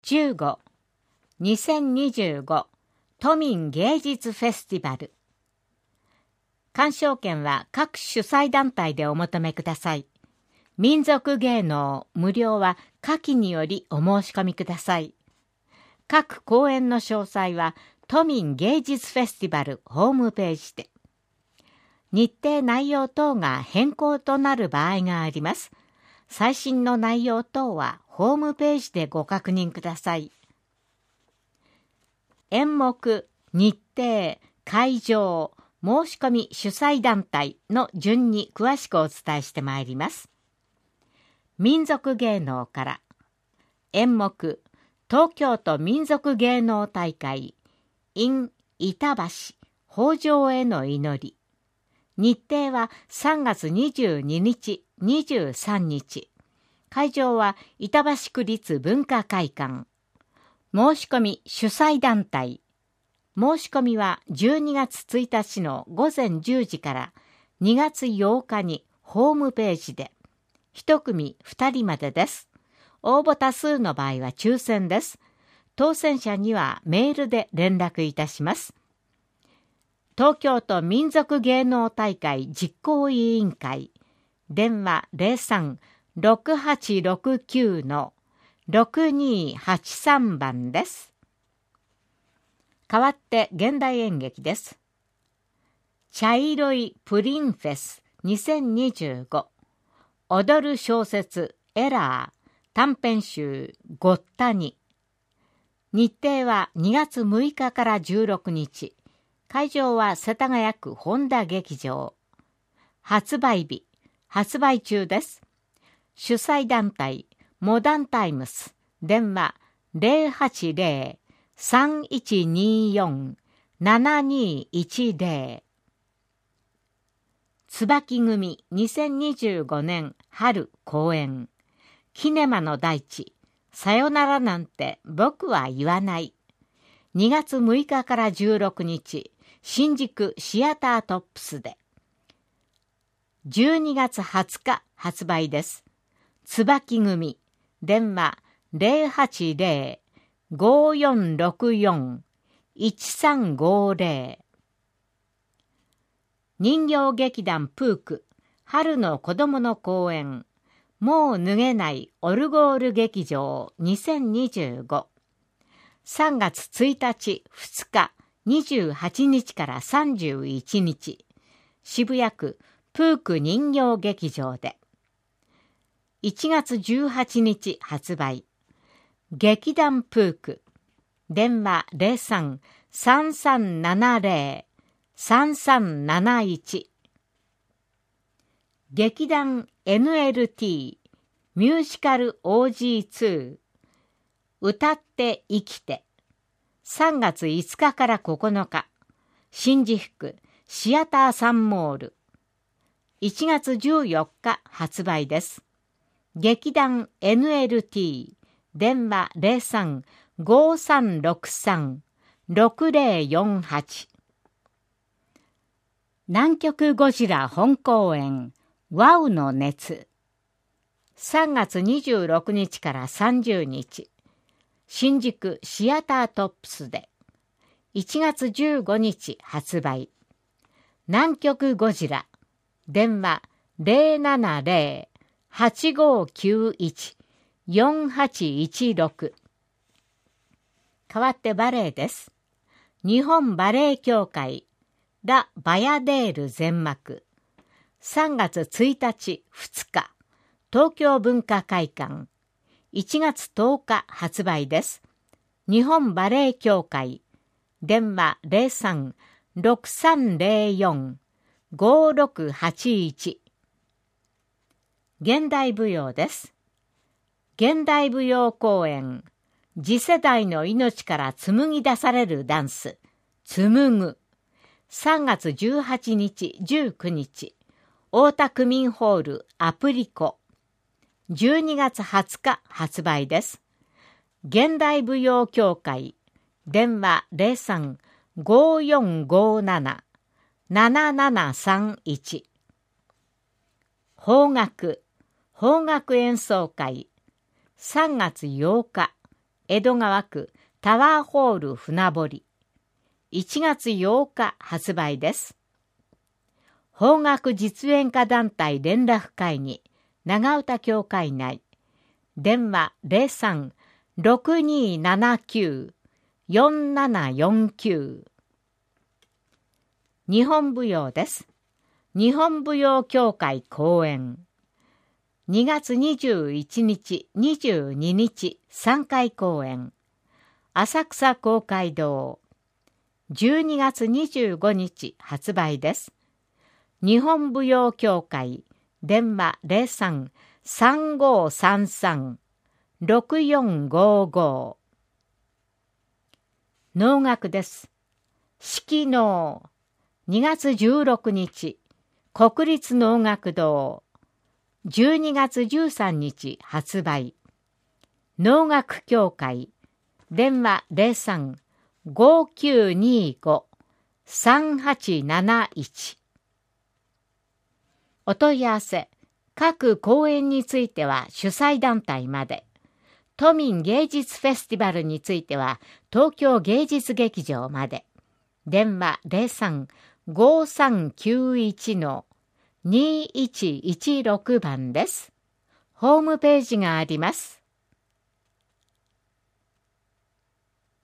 15、2025都民芸術フェスティバル。鑑賞券は各主催団体でお求めください。民族芸能無料は下記によりお申し込みください。各公演の詳細は都民芸術フェスティバルホームページで。日程内容等が変更となる場合があります。最新の内容等はホームページでご確認ください。演目、日程、会場、申し込み主催団体の順に詳しくお伝えしてまいります。民族芸能から。演目、東京都民族芸能大会 in 板橋北条への祈り。日程は3月22日、23日。会場は板橋区立文化会館。申し込み主催団体。申し込みは12月1日の午前10時から2月8日にホームページで。1組2人までです。応募多数の場合は抽選です。当選者にはメールで連絡いたします。東京都民族芸能大会実行委員会。電話03-6869-6283番です。代わって現代演劇です。茶色いプリンフェス2025。踊る小説エラー短編集ごったに。日程は2月6日から16日。会場は世田谷区本田劇場。発売日、発売中です。主催団体、モダンタイムス、電話080-3124-7210。椿組2025年春公演。キネマの大地、さよならなんて僕は言わない。2月6日から16日、新宿シアタートップスで。12月20日発売です。椿組、電話080-5464-1350。人形劇団プーク、春の子供の公演、もう脱げないオルゴール劇場2025。3月1日、2日、28日から31日、渋谷区プーク人形劇場で。1月18日発売。劇団プーク。電話03-3370-3371。劇団 NLT ミュージカル OG2 歌って生きて。3月5日から9日。新宿区シアターサンモール。1月14日発売です。劇団 NLT 電話03-5363-6048。南極ゴジラ本公演ワウの熱。3月26日から30日。新宿シアタートップスで。1月15日発売。南極ゴジラ。電話070-8591-4816。代わってバレエです。日本バレエ協会ラ・バヤデール全幕。3月1日2日。東京文化会館。1月10日発売です。日本バレエ協会。電話03-6304-5681。現代舞踊です。現代舞踊公演。次世代の命から紡ぎ出されるダンス。紡ぐ。3月18日、19日。大田区民ホールアプリコ。12月20日発売です。現代舞踊協会。電話03-5457-7731。邦楽演奏会。3月8日。 江戸川区タワーホール船堀。1月8日発売です。邦楽実演家団体連絡会議長唄協会内。電話03-6279-4749。日本舞踊です。日本舞踊協会公演。2月21日、22日3回公演。浅草公会堂。12月25日発売です。日本舞踊協会電話03-3533-6455。能楽です。四季能。2月16日国立能楽堂。12月13日発売。能楽協会電話03-5925-3871。お問い合わせ。各公演については主催団体まで。都民芸術フェスティバルについては東京芸術劇場まで。電話03-5391-2116番です。ホームページがあります。